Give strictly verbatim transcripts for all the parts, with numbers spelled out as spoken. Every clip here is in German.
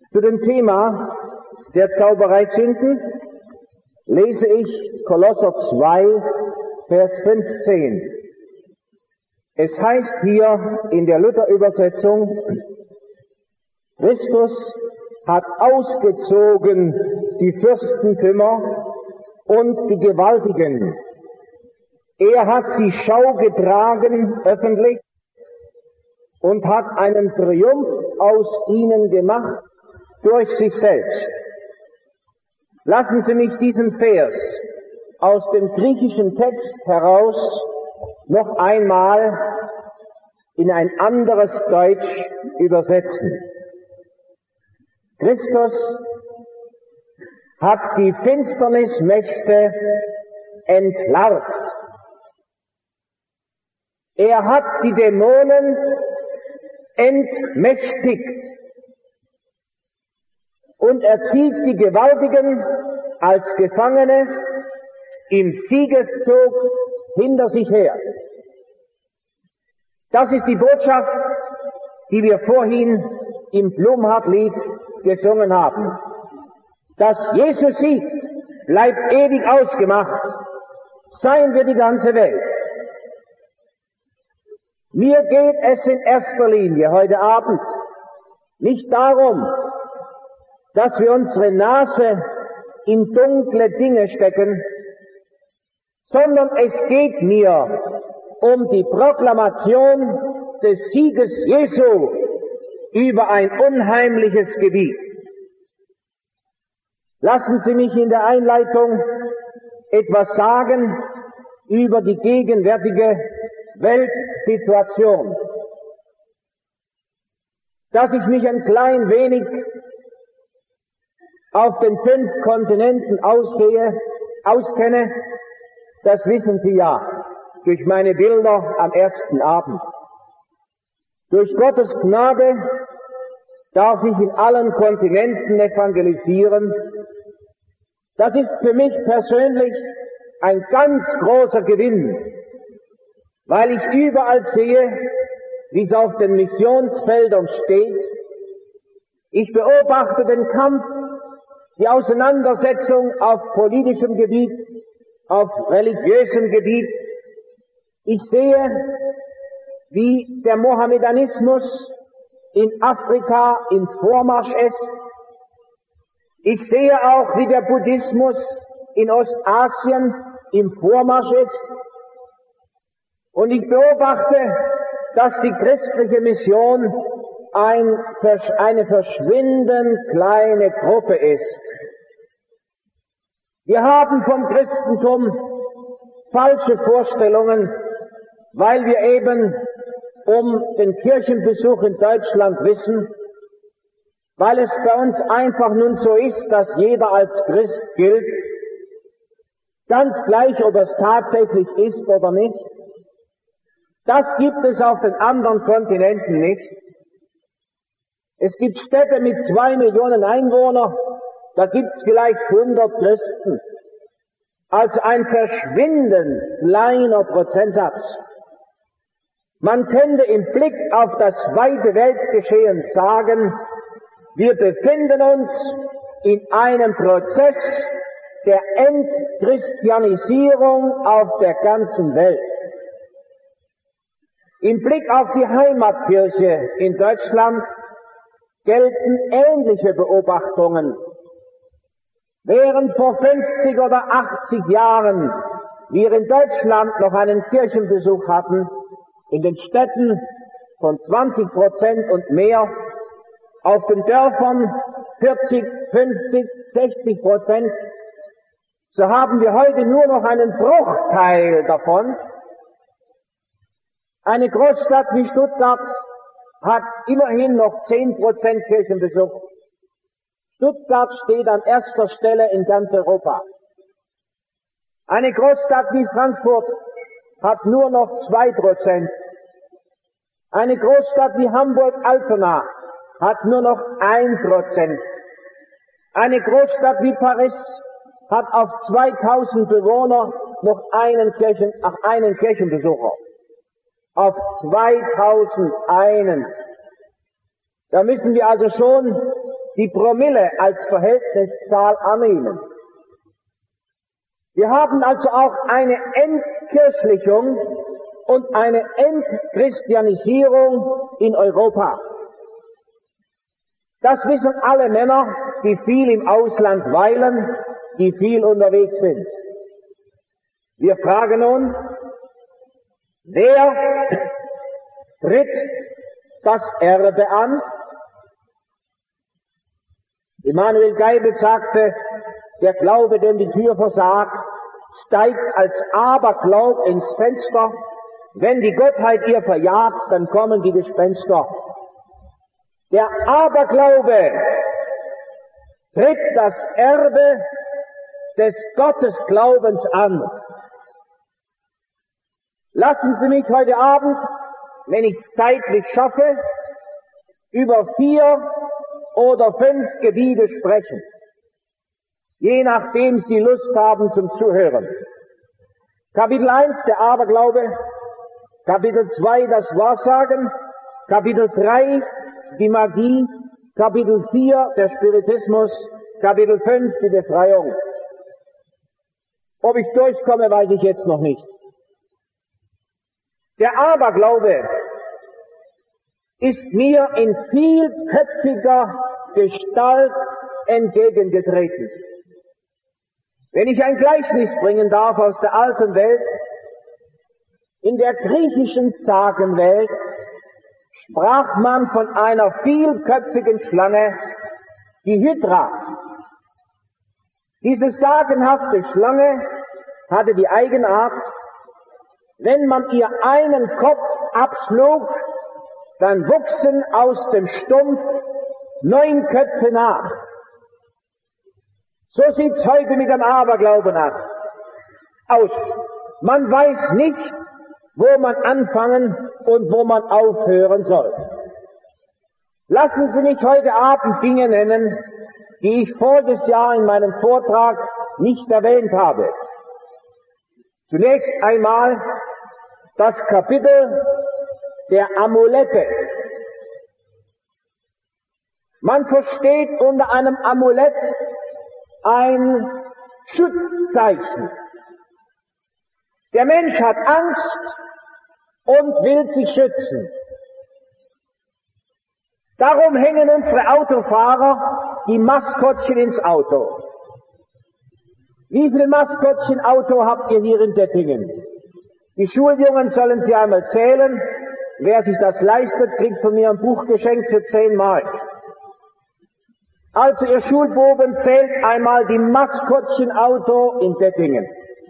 Zu dem Thema der Zaubereisünden lese ich Kolosser zwei, Vers fünfzehn. Es heißt hier in der Luther-Übersetzung, Christus hat ausgezogen die Fürstentümer und die Gewaltigen. Er hat sie Schau getragen öffentlich und hat einen Triumph aus ihnen gemacht durch sich selbst. Lassen Sie mich diesen Vers aus dem griechischen Text heraus noch einmal in ein anderes Deutsch übersetzen. Christus hat die Finsternismächte entlarvt. Er hat die Dämonen entmächtigt und er zieht die Gewaltigen als Gefangene im Siegeszug hinter sich her. Das ist die Botschaft, die wir vorhin im Blumhardt-Lied gesungen haben. Dass Jesus siegt, bleibt ewig ausgemacht, seien wir die ganze Welt. Mir geht es in erster Linie heute Abend nicht darum, dass wir unsere Nase in dunkle Dinge stecken, sondern es geht mir um die Proklamation des Sieges Jesu über ein unheimliches Gebiet. Lassen Sie mich in der Einleitung etwas sagen über die gegenwärtige Weltsituation. Dass ich mich ein klein wenig auf den fünf Kontinenten aussehe, auskenne, das wissen Sie ja durch meine Bilder am ersten Abend. Durch Gottes Gnade darf ich in allen Kontinenten evangelisieren. Das ist für mich persönlich ein ganz großer Gewinn, weil ich überall sehe, wie es auf den Missionsfeldern steht. Ich beobachte den Kampf, die Auseinandersetzung auf politischem Gebiet, auf religiösem Gebiet. Ich sehe, wie der Mohammedanismus in Afrika im Vormarsch ist. Ich sehe auch, wie der Buddhismus in Ostasien im Vormarsch ist. Und ich beobachte, dass die christliche Mission ein, eine verschwindend kleine Gruppe ist. Wir haben vom Christentum falsche Vorstellungen, weil wir eben um den Kirchenbesuch in Deutschland wissen, weil es bei uns einfach nun so ist, dass jeder als Christ gilt, ganz gleich, ob es tatsächlich ist oder nicht. Das gibt es auf den anderen Kontinenten nicht. Es gibt Städte mit zwei Millionen Einwohnern, da gibt es vielleicht hundert Christen. Also ein verschwindend kleiner Prozentsatz. Man könnte im Blick auf das weite Weltgeschehen sagen, wir befinden uns in einem Prozess der Entchristianisierung auf der ganzen Welt. Im Blick auf die Heimatkirche in Deutschland gelten ähnliche Beobachtungen. Während vor fünfzig oder achtzig Jahren wir in Deutschland noch einen Kirchenbesuch hatten, in den Städten von zwanzig Prozent und mehr, auf den Dörfern vierzig, fünfzig, sechzig Prozent, so haben wir heute nur noch einen Bruchteil davon. Eine Großstadt wie Stuttgart hat immerhin noch zehn Prozent Kirchenbesuch. Stuttgart steht an erster Stelle in ganz Europa. Eine Großstadt wie Frankfurt hat nur noch zwei Prozent. Eine Großstadt wie Hamburg-Altona hat nur noch ein Prozent. Eine Großstadt wie Paris hat auf zweitausend Bewohner noch einen, Kirchen, ach, einen Kirchenbesucher. Auf zweitausend einen. Da müssen wir also schon die Promille als Verhältniszahl annehmen. Wir haben also auch eine Entkirchlichung und eine Entchristianisierung in Europa. Das wissen alle Männer, die viel im Ausland weilen, die viel unterwegs sind. Wir fragen uns, wer tritt das Erbe an? Immanuel Geibel sagte, der Glaube, dem die Tür versagt, steigt als Aberglaub ins Fenster. Wenn die Gottheit ihr verjagt, dann kommen die Gespenster. Der Aberglaube tritt das Erbe des Gottesglaubens an. Lassen Sie mich heute Abend, wenn ich es zeitlich schaffe, über vier oder fünf Gebiete sprechen, je nachdem Sie Lust haben zum Zuhören. Kapitel eins, der Aberglaube, Kapitel zwei, das Wahrsagen, Kapitel drei, die Magie, Kapitel vier, der Spiritismus, Kapitel fünf, die Befreiung. Ob ich durchkomme, weiß ich jetzt noch nicht. Der Aberglaube ist mir in vielköpfiger Gestalt entgegengetreten. Wenn ich ein Gleichnis bringen darf aus der alten Welt, in der griechischen Sagenwelt sprach man von einer vielköpfigen Schlange, die Hydra. Diese sagenhafte Schlange hatte die Eigenart, wenn man ihr einen Kopf abschlug, dann wuchsen aus dem Stumpf neun Köpfe nach. So sieht's heute mit dem Aberglauben aus. Man weiß nicht, wo man anfangen und wo man aufhören soll. Lassen Sie mich heute Abend Dinge nennen, die ich voriges Jahr in meinem Vortrag nicht erwähnt habe. Zunächst einmal das Kapitel der Amulette. Man versteht unter einem Amulett ein Schutzzeichen. Der Mensch hat Angst und will sich schützen. Darum hängen unsere Autofahrer die Maskottchen ins Auto. Wie viele Maskottchen Auto habt ihr hier in Dettingen? Die Schuljungen sollen sie einmal zählen. Wer sich das leistet, kriegt von mir ein Buch geschenkt für zehn Mark. Also ihr Schulbuben, zählt einmal die Maskottchen Auto in Dettingen.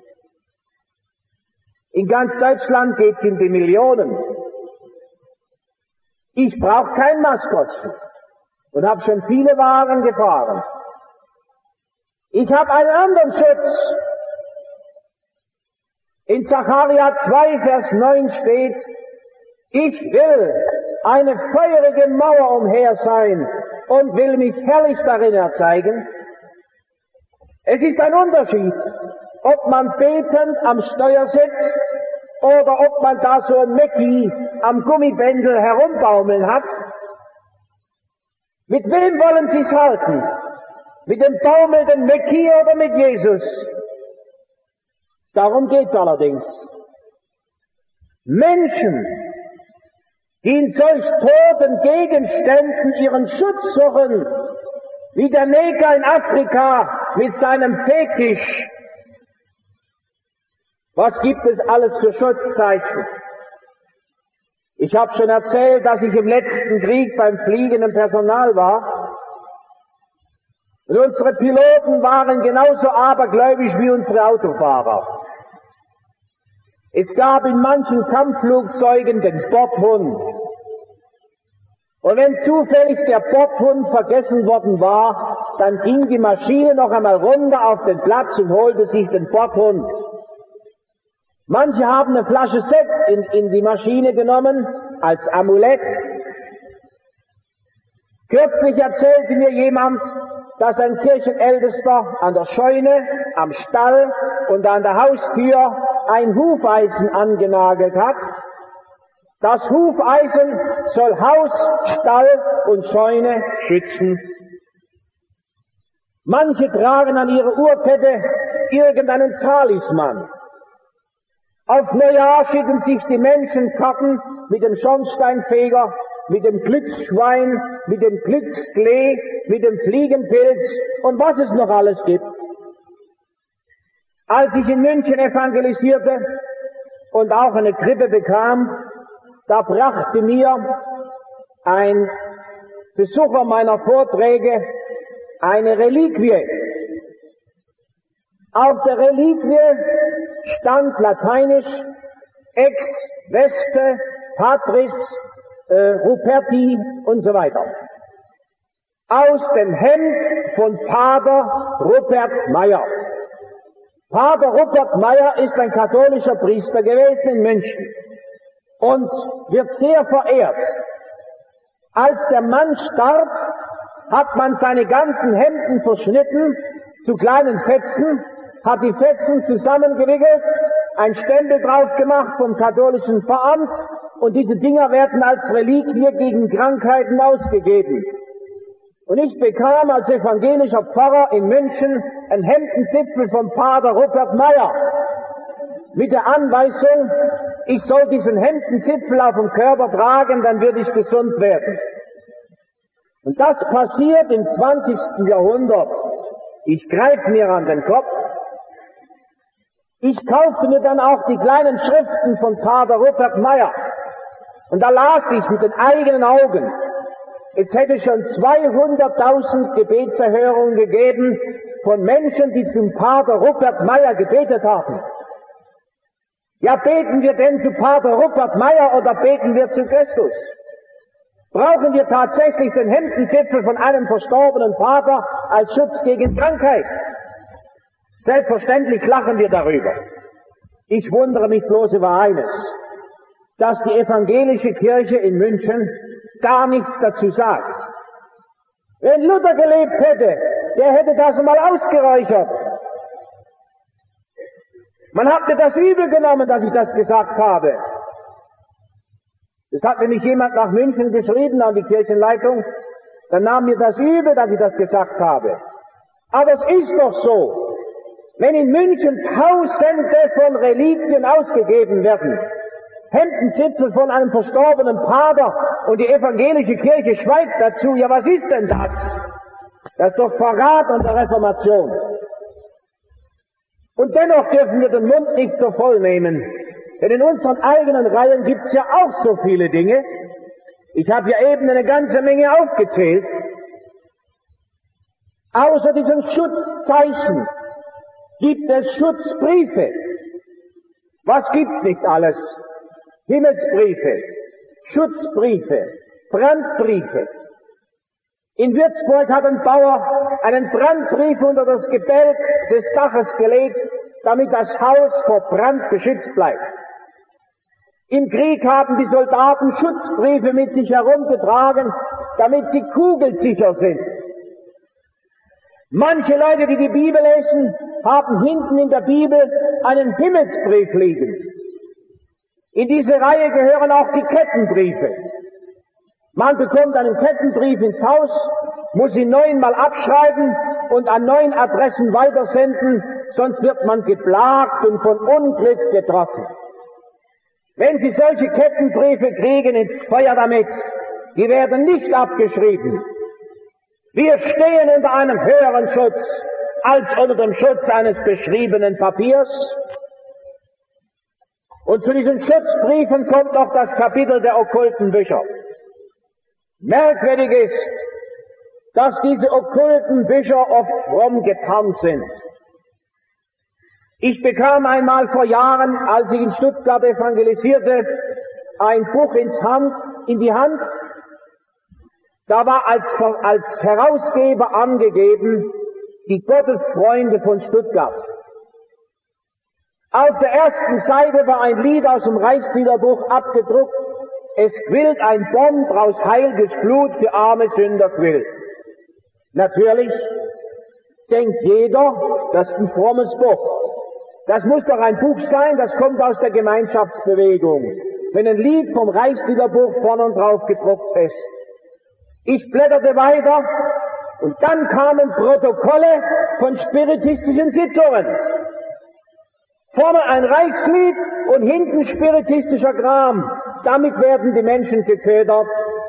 In ganz Deutschland geht es in die Millionen. Ich brauche kein Maskottchen und habe schon viele Waren gefahren. Ich habe einen anderen Schutz. In Sacharja zwei, Vers neun steht, ich will eine feurige Mauer umher sein und will mich herrlich darin erzeigen. Es ist ein Unterschied, ob man betend am Steuer sitzt oder ob man da so ein Mäcki am Gummibändel herumbaumeln hat. Mit wem wollen Sie es halten? Mit dem baumelnden Mäcki oder mit Jesus? Darum geht's allerdings. Menschen, die in solch toten Gegenständen ihren Schutz suchen, wie der Neger in Afrika mit seinem Fetisch. Was gibt es alles für Schutzzeichen? Ich habe schon erzählt, dass ich im letzten Krieg beim fliegenden Personal war. Und unsere Piloten waren genauso abergläubisch wie unsere Autofahrer. Es gab in manchen Kampfflugzeugen den Bordhund. Und wenn zufällig der Bordhund vergessen worden war, dann ging die Maschine noch einmal runter auf den Platz und holte sich den Bordhund. Manche haben eine Flasche Sekt in, in die Maschine genommen, als Amulett. Kürzlich erzählte mir jemand, dass ein Kirchenältester an der Scheune, am Stall und an der Haustür ein Hufeisen angenagelt hat. Das Hufeisen soll Haus, Stall und Scheune schützen. Manche tragen an ihrer Uhrkette irgendeinen Talisman. Auf Neujahr schicken sich die Menschen Karten mit dem Schornsteinfeger, mit dem Glücksschwein, mit dem Glücksklee, mit dem Fliegenpilz und was es noch alles gibt. Als ich in München evangelisierte und auch eine Grippe bekam, da brachte mir ein Besucher meiner Vorträge eine Reliquie. Auf der Reliquie stand lateinisch Ex Veste Patris äh, Ruperti und so weiter. Aus dem Hemd von Pater Rupert Meyer. Pater Rupert Meyer ist ein katholischer Priester gewesen in München und wird sehr verehrt. Als der Mann starb, hat man seine ganzen Hemden verschnitten zu kleinen Fetzen, hat die Fetzen zusammengewickelt, ein Stempel drauf gemacht vom katholischen Pfarramt und diese Dinger werden als Reliquie gegen Krankheiten ausgegeben. Und ich bekam als evangelischer Pfarrer in München einen Hemdenzipfel vom Pater Rupert Meyer mit der Anweisung, ich soll diesen Hemdenzipfel auf dem Körper tragen, dann würde ich gesund werden. Und das passiert im zwanzigsten Jahrhundert. Ich greife mir an den Kopf. Ich kaufte mir dann auch die kleinen Schriften von Pater Rupert Meyer. Und da las ich mit den eigenen Augen, es hätte schon zweihunderttausend Gebetserhörungen gegeben von Menschen, die zum Pater Rupert Meyer gebetet haben. Ja, beten wir denn zu Pater Rupert Meyer oder beten wir zu Christus? Brauchen wir tatsächlich den Hemdenzipfel von einem verstorbenen Vater als Schutz gegen Krankheit? Selbstverständlich lachen wir darüber. Ich wundere mich bloß über eines, dass die evangelische Kirche in München gar nichts dazu sagt. Wenn Luther gelebt hätte, der hätte das mal ausgeräuchert. Man hat mir das übel genommen, dass ich das gesagt habe. Es hat nämlich jemand nach München geschrieben an die Kirchenleitung, dann nahm mir das übel, dass ich das gesagt habe. Aber es ist doch so, wenn in München Tausende von Reliquien ausgegeben werden, Hemdenzipfel von einem verstorbenen Pater und die evangelische Kirche schweigt dazu, ja was ist denn das? Das ist doch Verrat an der Reformation. Und dennoch dürfen wir den Mund nicht so voll nehmen. Denn in unseren eigenen Reihen gibt es ja auch so viele Dinge. Ich habe ja eben eine ganze Menge aufgezählt. Außer diesen Schutzzeichen gibt es Schutzbriefe. Was gibt's nicht alles? Himmelsbriefe, Schutzbriefe, Brandbriefe. In Würzburg hat ein Bauer einen Brandbrief unter das Gebälk des Daches gelegt, damit das Haus vor Brand geschützt bleibt. Im Krieg haben die Soldaten Schutzbriefe mit sich herumgetragen, damit sie kugelsicher sind. Manche Leute, die die Bibel lesen, haben hinten in der Bibel einen Himmelsbrief liegen. In diese Reihe gehören auch die Kettenbriefe. Man bekommt einen Kettenbrief ins Haus, muss ihn neunmal abschreiben und an neun Adressen weitersenden, sonst wird man geplagt und von Unglück getroffen. Wenn Sie solche Kettenbriefe kriegen, ins Feuer damit. Die werden nicht abgeschrieben. Wir stehen unter einem höheren Schutz als unter dem Schutz eines beschriebenen Papiers. Und zu diesen Schutzbriefen kommt noch das Kapitel der okkulten Bücher. Merkwürdig ist, dass diese okkulten Bücher oft fromm getarnt sind. Ich bekam einmal vor Jahren, als ich in Stuttgart evangelisierte, ein Buch ins Hand, in die Hand. Da war als, als Herausgeber angegeben, die Gottesfreunde von Stuttgart. Auf der ersten Seite war ein Lied aus dem Reichsliederbuch abgedruckt. Es quillt ein Bond draus heilges Blut für arme Sünder quillt. Natürlich denkt jeder, das ist ein frommes Buch. Das muss doch ein Buch sein, das kommt aus der Gemeinschaftsbewegung. Wenn ein Lied vom Reichsliederbuch vorne und drauf gedruckt ist. Ich blätterte weiter Und dann kamen Protokolle von spiritistischen Sitzungen. Vorne ein Reichslied und hinten spiritistischer Kram. Damit werden die Menschen geködert.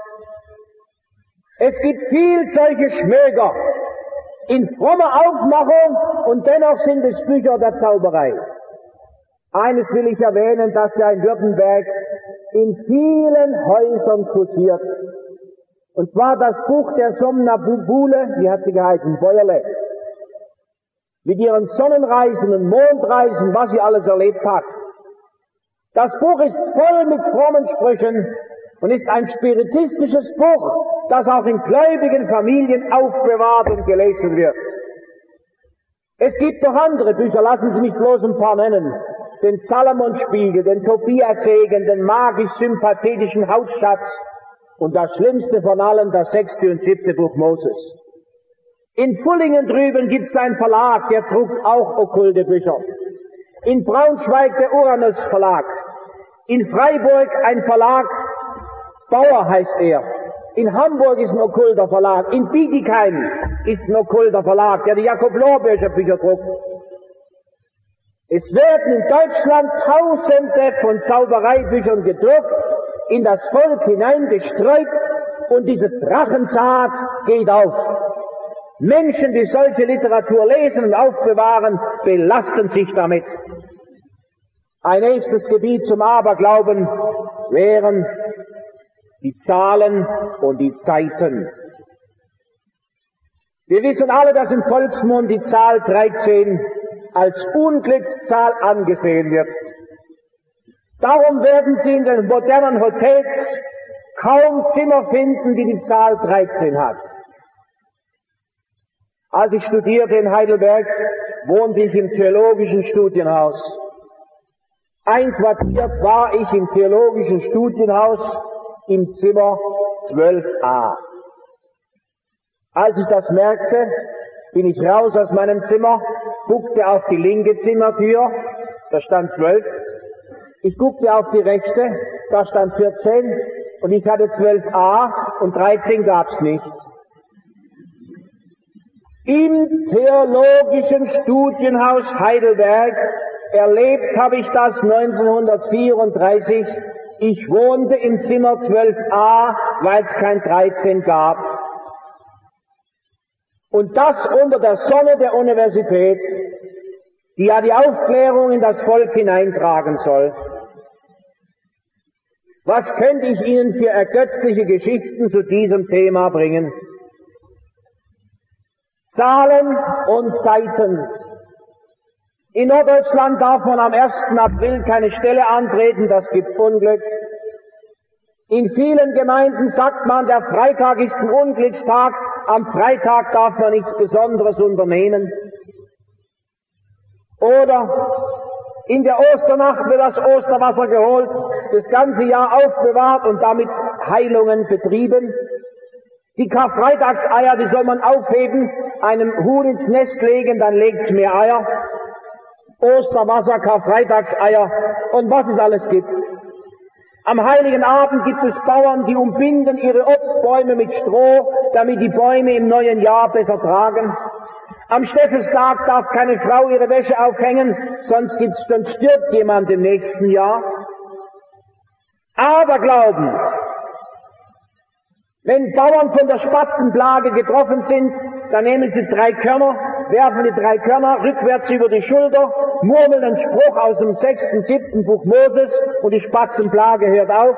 Es gibt viel solche Schmöger in frommer Aufmachung und dennoch sind es Bücher der Zauberei. Eines will ich erwähnen, das ja in Württemberg in vielen Häusern kursiert. Und zwar das Buch der Somnambule, wie hat sie geheißen, Bäuerle. Mit ihren Sonnenreisen und Mondreisen, was sie alles erlebt hat. Das Buch ist voll mit frommen Sprüchen und ist ein spiritistisches Buch, das auch in gläubigen Familien aufbewahrt und gelesen wird. Es gibt noch andere Bücher, lassen Sie mich bloß ein paar nennen. Den Salomon-Spiegel, den Tobias-Segen, den magisch-sympathetischen Hausschatz und das Schlimmste von allen, das sechste und siebte Buch Moses. In Fullingen drüben gibt es einen Verlag, der druckt auch okkulte Bücher. In Braunschweig der Uranus Verlag. In Freiburg ein Verlag, Bauer heißt er. In Hamburg ist ein okkulter Verlag. In Bietigheim ist ein okkulter Verlag, der die Jakob-Lohr-Bücher Bücher druckt. Es werden in Deutschland Tausende von Zaubereibüchern gedruckt, in das Volk hineingestreut und diese Drachensaat geht auf. Menschen, die solche Literatur lesen und aufbewahren, belasten sich damit. Ein nächstes Gebiet zum Aberglauben wären die Zahlen und die Zeiten. Wir wissen alle, dass im Volksmund die Zahl dreizehn als Unglückszahl angesehen wird. Darum werden Sie in den modernen Hotels kaum Zimmer finden, die die Zahl dreizehn hat. Als ich studierte in Heidelberg, wohnte ich im Theologischen Studienhaus. Einquartiert war ich im Theologischen Studienhaus im Zimmer zwölf a. Als ich das merkte, bin ich raus aus meinem Zimmer, guckte auf die linke Zimmertür, da stand zwölf. Ich guckte auf die rechte, da stand vierzehn und ich hatte zwölf a und dreizehn gab's nicht. Im Theologischen Studienhaus Heidelberg erlebt habe ich das neunzehnhundertvierunddreißig. Ich wohnte im Zimmer zwölf a, weil es kein dreizehn gab. Und das unter der Sonne der Universität, die ja die Aufklärung in das Volk hineintragen soll. Was könnte ich Ihnen für ergötzliche Geschichten zu diesem Thema bringen? Zahlen und Zeiten. In Norddeutschland darf man am ersten April keine Stelle antreten, das gibt Unglück. In vielen Gemeinden sagt man, der Freitag ist ein Unglückstag, am Freitag darf man nichts Besonderes unternehmen. Oder in der Osternacht wird das Osterwasser geholt, das ganze Jahr aufbewahrt und damit Heilungen betrieben. Die Karfreitagseier, die soll man aufheben, einem Huhn ins Nest legen, dann legt's mehr Eier. Osterwasser, Karfreitagseier und was es alles gibt. Am Heiligen Abend gibt es Bauern, die umbinden ihre Obstbäume mit Stroh, damit die Bäume im neuen Jahr besser tragen. Am Steffenstag darf keine Frau ihre Wäsche aufhängen, sonst, gibt's, sonst stirbt jemand im nächsten Jahr. Aberglauben. Wenn Bauern von der Spatzenplage getroffen sind, dann nehmen sie drei Körner, werfen die drei Körner rückwärts über die Schulter, murmeln einen Spruch aus dem sechsten, siebten Buch Moses und die Spatzenplage hört auf.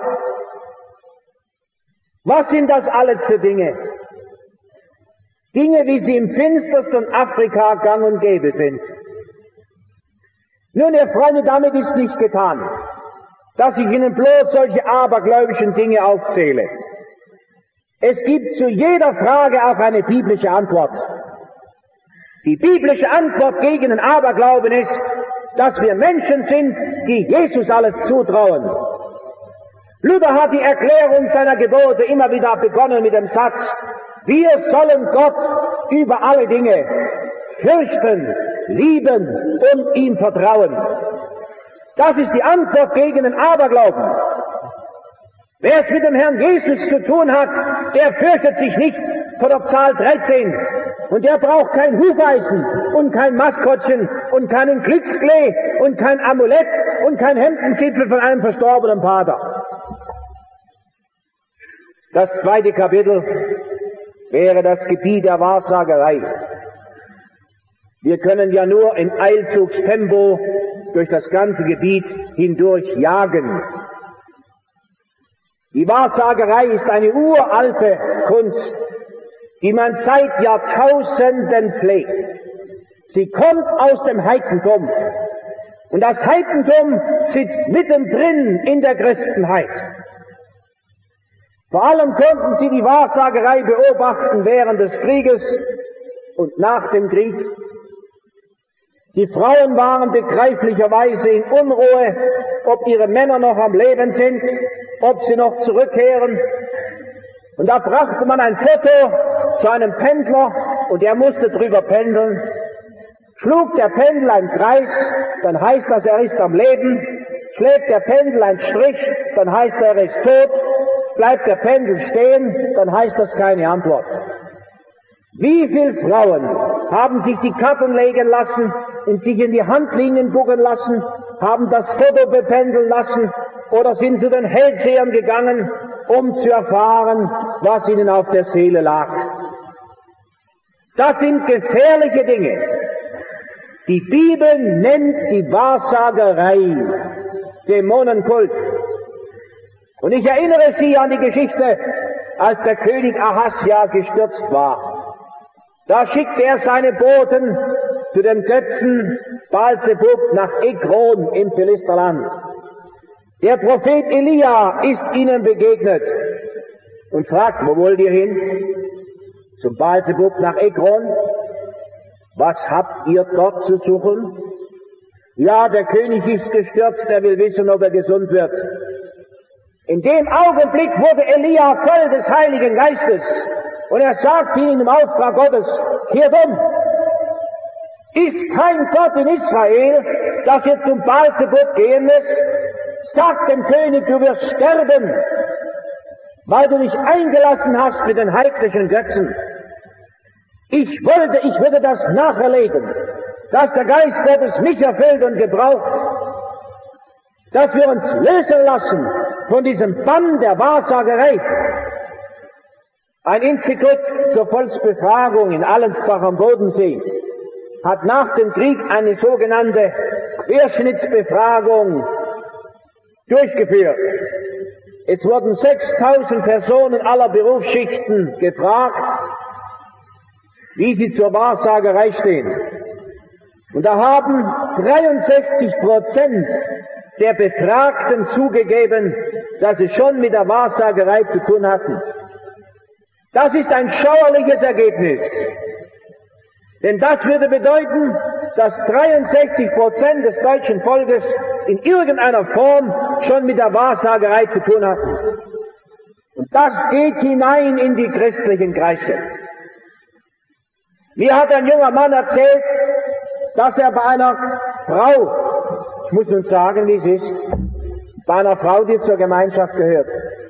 Was sind das alles für Dinge? Dinge, wie sie im finstersten Afrika gang und gäbe sind. Nun, ihr Freunde, damit ist nicht getan, dass ich Ihnen bloß solche abergläubischen Dinge aufzähle. Es gibt zu jeder Frage auch eine biblische Antwort. Die biblische Antwort gegen den Aberglauben ist, dass wir Menschen sind, die Jesus alles zutrauen. Luther hat die Erklärung seiner Gebote immer wieder begonnen mit dem Satz, wir sollen Gott über alle Dinge fürchten, lieben und ihm vertrauen. Das ist die Antwort gegen den Aberglauben. Wer es mit dem Herrn Jesus zu tun hat, der fürchtet sich nicht, von der Zahl dreizehn. Und der braucht kein Hufeisen und kein Maskottchen und keinen Glücksklee und kein Amulett und kein Hemdenzipfel von einem verstorbenen Pater. Das zweite Kapitel wäre das Gebiet der Wahrsagerei. Wir können ja nur in Eilzugstempo durch das ganze Gebiet hindurch jagen. Die Wahrsagerei ist eine uralte Kunst, die man seit Jahrtausenden pflegt. Sie kommt aus dem Heidentum. Und das Heidentum sitzt mittendrin in der Christenheit. Vor allem konnten sie die Wahrsagerei beobachten während des Krieges und nach dem Krieg. Die Frauen waren begreiflicherweise in Unruhe, ob ihre Männer noch am Leben sind, ob sie noch zurückkehren. Und da brachte man ein Foto zu einem Pendler und er musste drüber pendeln. Schlug der Pendel einen Kreis, dann heißt das, er ist am Leben. Schlägt der Pendel einen Strich, dann heißt er, er ist tot. Bleibt der Pendel stehen, dann heißt das keine Antwort. Wie viele Frauen haben sich die Karten legen lassen und sich in die Handlinien gucken lassen, haben das Foto bependeln lassen oder sind zu den Hellsehern gegangen, um zu erfahren, was ihnen auf der Seele lag. Das sind gefährliche Dinge. Die Bibel nennt die Wahrsagerei Dämonenkult. Und ich erinnere Sie an die Geschichte, als der König Ahasja gestürzt war. Da schickte er seine Boten zu dem Götzen Baal-Zebub nach Ekron im Philisterland. Der Prophet Elia ist ihnen begegnet und fragt, wo wollt ihr hin? Zum Baal-Zebub nach Ekron? Was habt ihr dort zu suchen? Ja, der König ist gestürzt, er will wissen, ob er gesund wird. In dem Augenblick wurde Elia voll des Heiligen Geistes und er sagt ihnen im Auftrag Gottes, kehrt um. Ist kein Gott in Israel, dass ihr zum Baal-Zebub gehen müsst? Sagt dem König, du wirst sterben, weil du dich eingelassen hast mit den heidnischen Götzen. Ich wollte, ich würde das nacherleben, dass der Geist Gottes mich erfüllt und gebraucht, dass wir uns lösen lassen von diesem Bann der Wahrsagerei. Ein Institut zur Volksbefragung in Allensbach am Bodensee hat nach dem Krieg eine sogenannte Querschnittsbefragung durchgeführt. Es wurden sechstausend Personen aller Berufsschichten gefragt, wie sie zur Wahrsagerei stehen. Und da haben dreiundsechzig Prozent der Befragten zugegeben, dass sie schon mit der Wahrsagerei zu tun hatten. Das ist ein schauerliches Ergebnis. Denn das würde bedeuten, dass dreiundsechzig Prozent des deutschen Volkes in irgendeiner Form schon mit der Wahrsagerei zu tun hatten. Und das geht hinein in die christlichen Kreise. Mir hat ein junger Mann erzählt, dass er bei einer Frau, ich muss nun sagen, wie es ist, bei einer Frau, die zur Gemeinschaft gehört,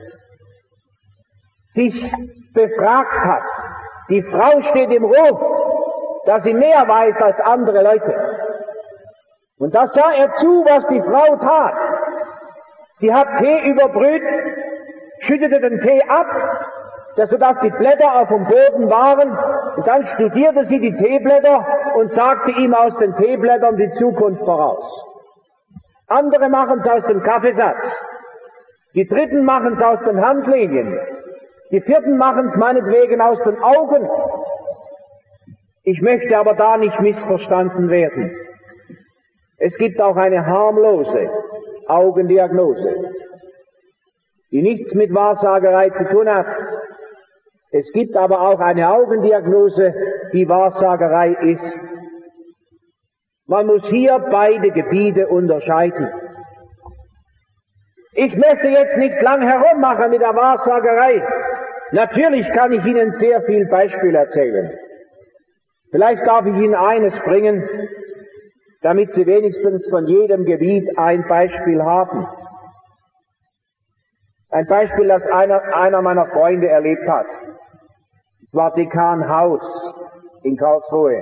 sich befragt hat. Die Frau steht im Ruf, dass sie mehr weiß als andere Leute. Und da sah er zu, was die Frau tat. Sie hat Tee überbrüht, schüttete den Tee ab, sodass die Blätter auf dem Boden waren, und dann studierte sie die Teeblätter und sagte ihm aus den Teeblättern die Zukunft voraus. Andere machen es aus dem Kaffeesatz. Die Dritten machen es aus den Handlinien. Die Vierten machen es meinetwegen aus den Augen. Ich möchte aber da nicht missverstanden werden. Es gibt auch eine harmlose Augendiagnose, die nichts mit Wahrsagerei zu tun hat. Es gibt aber auch eine Augendiagnose, die Wahrsagerei ist. Man muss hier beide Gebiete unterscheiden. Ich möchte jetzt nicht lang herummachen mit der Wahrsagerei. Natürlich kann ich Ihnen sehr viel Beispiel erzählen. Vielleicht darf ich Ihnen eines bringen, damit Sie wenigstens von jedem Gebiet ein Beispiel haben. Ein Beispiel, das einer, einer meiner Freunde erlebt hat. war Dekan Haus in Karlsruhe.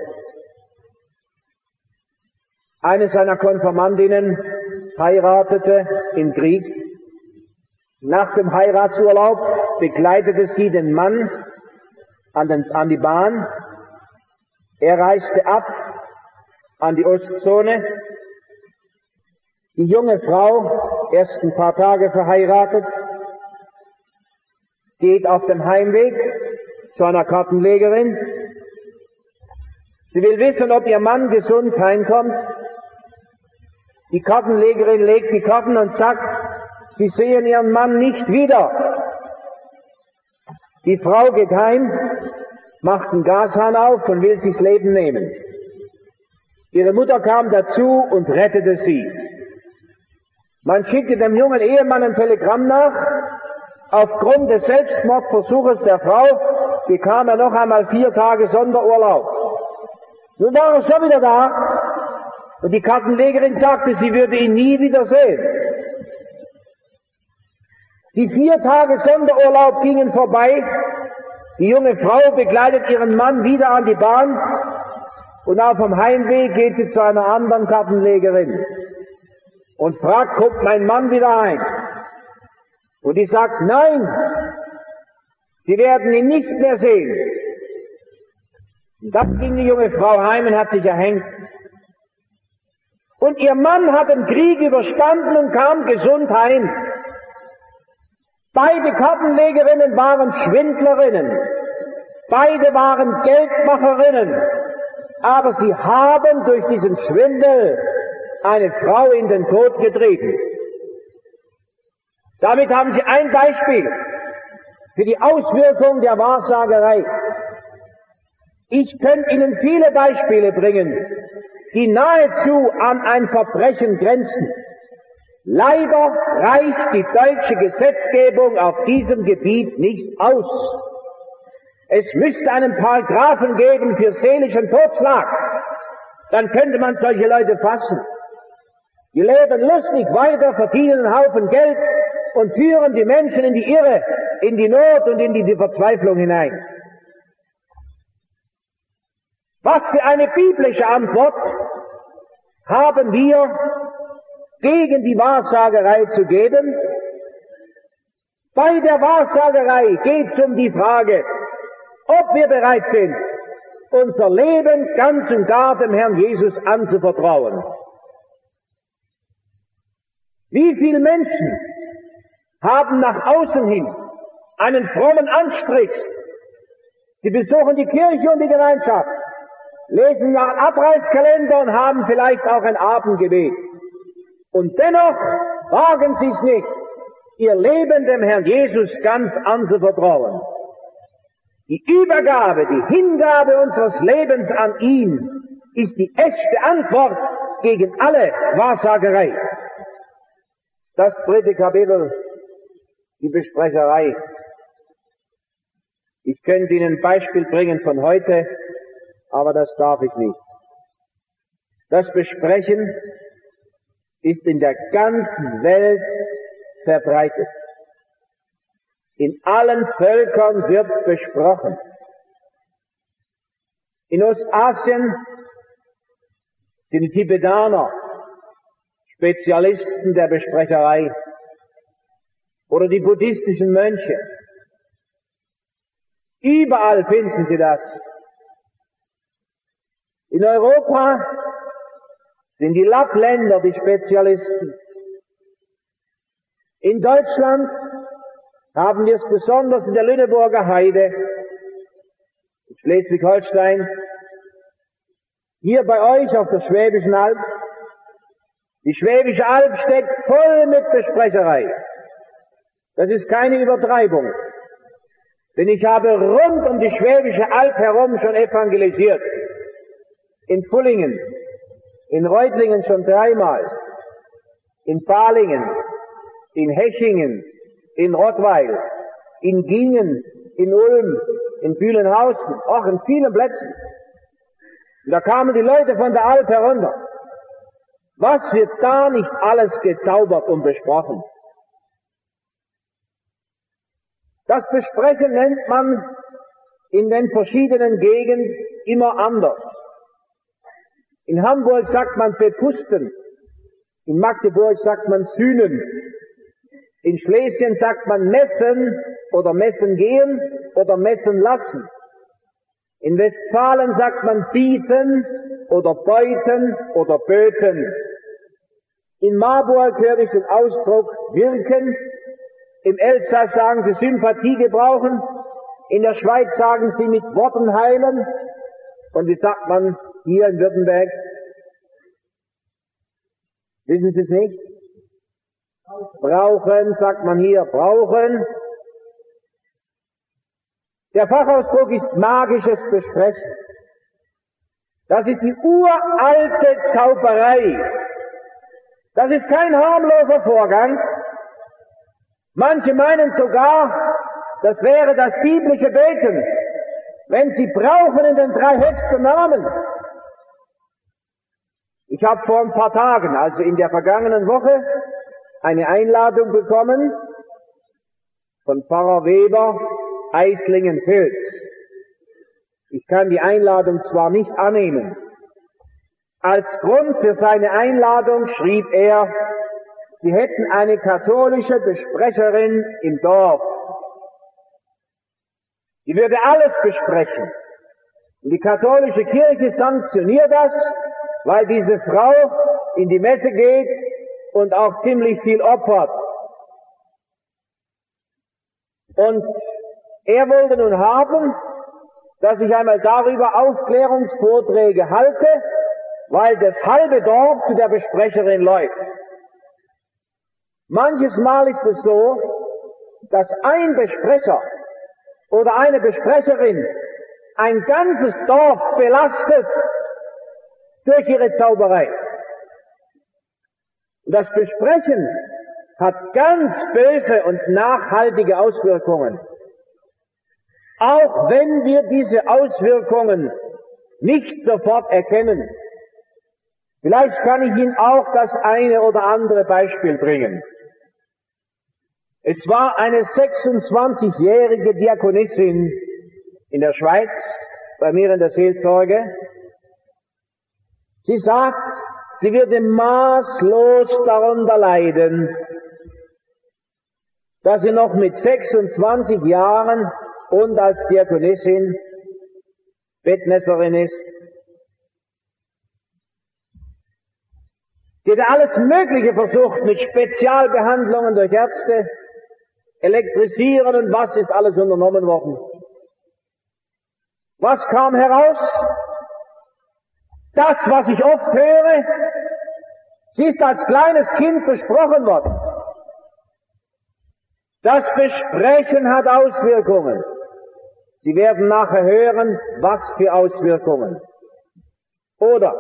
Eine seiner Konfirmandinnen heiratete im Krieg. Nach dem Heiratsurlaub begleitete sie den Mann an, den, an die Bahn. Er reiste ab an die Ostzone. Die junge Frau, erst ein paar Tage verheiratet, geht auf dem Heimweg zu einer Kartenlegerin. Sie will wissen, ob ihr Mann gesund heimkommt. Die Kartenlegerin legt die Karten und sagt, sie sehen ihren Mann nicht wieder. Die Frau geht heim, macht einen Gashahn auf und will sich das Leben nehmen. Ihre Mutter kam dazu und rettete sie. Man schickte dem jungen Ehemann ein Telegramm nach. Aufgrund des Selbstmordversuches der Frau bekam er noch einmal vier Tage Sonderurlaub. Nun war er schon wieder da und die Kartenlegerin sagte, sie würde ihn nie wiedersehen. Die vier Tage Sonderurlaub gingen vorbei. Die junge Frau begleitet ihren Mann wieder an die Bahn und auf dem Heimweg geht sie zu einer anderen Kartenlegerin und fragt, kommt mein Mann wieder heim? Und die sagt, nein, sie werden ihn nicht mehr sehen. Und dann ging die junge Frau heim und hat sich erhängt. Und ihr Mann hat den Krieg überstanden und kam gesund heim. Beide Kartenlegerinnen waren Schwindlerinnen. Beide waren Geldmacherinnen. Aber sie haben durch diesen Schwindel eine Frau in den Tod getrieben. Damit haben Sie ein Beispiel für die Auswirkung der Wahrsagerei. Ich könnte Ihnen viele Beispiele bringen, die nahezu an ein Verbrechen grenzen. Leider reicht die deutsche Gesetzgebung auf diesem Gebiet nicht aus. Es müsste einen Paragraphen geben für seelischen Totschlag. Dann könnte man solche Leute fassen. Die leben lustig weiter, verdienen einen Haufen Geld und führen die Menschen in die Irre, in die Not und in die Verzweiflung hinein. Was für eine biblische Antwort haben wir gegen die Wahrsagerei zu geben? Bei der Wahrsagerei geht es um die Frage, ob wir bereit sind, unser Leben ganz und gar dem Herrn Jesus anzuvertrauen. Wie viele Menschen haben nach außen hin einen frommen Anstrich? Sie besuchen die Kirche und die Gemeinschaft, lesen ja einen Abreißkalender und haben vielleicht auch ein Abendgebet. Und dennoch wagen sie es nicht, ihr Leben dem Herrn Jesus ganz anzuvertrauen. Die Übergabe, die Hingabe unseres Lebens an ihn ist die echte Antwort gegen alle Wahrsagerei. Das dritte Kapitel, die Besprecherei. Ich könnte Ihnen ein Beispiel bringen von heute, aber das darf ich nicht. Das Besprechen ist in der ganzen Welt verbreitet. In allen Völkern wird besprochen. In Ostasien sind die Tibetaner Spezialisten der Besprecherei oder die buddhistischen Mönche. Überall finden Sie das. In Europa sind die Lappländer die Spezialisten. In Deutschland haben wir es besonders in der Lüneburger Heide, in Schleswig-Holstein, hier bei euch auf der Schwäbischen Alb. Die Schwäbische Alb steckt voll mit Besprecherei. Das ist keine Übertreibung. Denn ich habe rund um die Schwäbische Alb herum schon evangelisiert. In Pfullingen, in Reutlingen schon dreimal, in Balingen, in Hechingen, in Rottweil, in Gingen, in Ulm, in Bühlenhausen, auch in vielen Plätzen. Und da kamen die Leute von der Alp herunter. Was wird da nicht alles gezaubert und besprochen? Das Besprechen nennt man in den verschiedenen Gegenden immer anders. In Hamburg sagt man bepusten, in Magdeburg sagt man sühnen, in Schlesien sagt man messen oder messen gehen oder messen lassen. In Westfalen sagt man bieten oder beuten oder böten. In Marburg höre ich den Ausdruck wirken. Im Elsass sagen sie Sympathie gebrauchen. In der Schweiz sagen sie mit Worten heilen. Und wie sagt man hier in Württemberg? Wissen Sie es nicht? Brauchen, sagt man hier, brauchen. Der Fachausdruck ist magisches Besprechen. Das ist die uralte Zauberei. Das ist kein harmloser Vorgang. Manche meinen sogar, das wäre das biblische Beten, wenn sie brauchen in den drei höchsten Namen. Ich habe vor ein paar Tagen, also in der vergangenen Woche, eine Einladung bekommen von Pfarrer Weber, Eislingen-Völz. Ich kann die Einladung zwar nicht annehmen. Als Grund für seine Einladung schrieb er, sie hätten eine katholische Besprecherin im Dorf. Die würde alles besprechen. Und die katholische Kirche sanktioniert das, weil diese Frau in die Messe geht und auch ziemlich viel opfert. Und er wollte nun haben, dass ich einmal darüber Aufklärungsvorträge halte, weil das halbe Dorf zu der Besprecherin läuft. Manches Mal ist es so, dass ein Besprecher oder eine Besprecherin ein ganzes Dorf belastet durch ihre Zauberei. Und das Besprechen hat ganz böse und nachhaltige Auswirkungen. Auch wenn wir diese Auswirkungen nicht sofort erkennen. Vielleicht kann ich Ihnen auch das eine oder andere Beispiel bringen. Es war eine sechsundzwanzigjährige Diakonissin in der Schweiz, bei mir in der Seelsorge. Sie sagt, sie würde maßlos darunter leiden, dass sie noch mit sechsundzwanzig Jahren und als Diakonissin Bettnässerin ist. Sie hätte alles Mögliche versucht mit Spezialbehandlungen durch Ärzte, elektrisieren und was ist alles unternommen worden. Was kam heraus? Das, was ich oft höre, sie ist als kleines Kind besprochen worden. Das Besprechen hat Auswirkungen. Sie werden nachher hören, was für Auswirkungen. Oder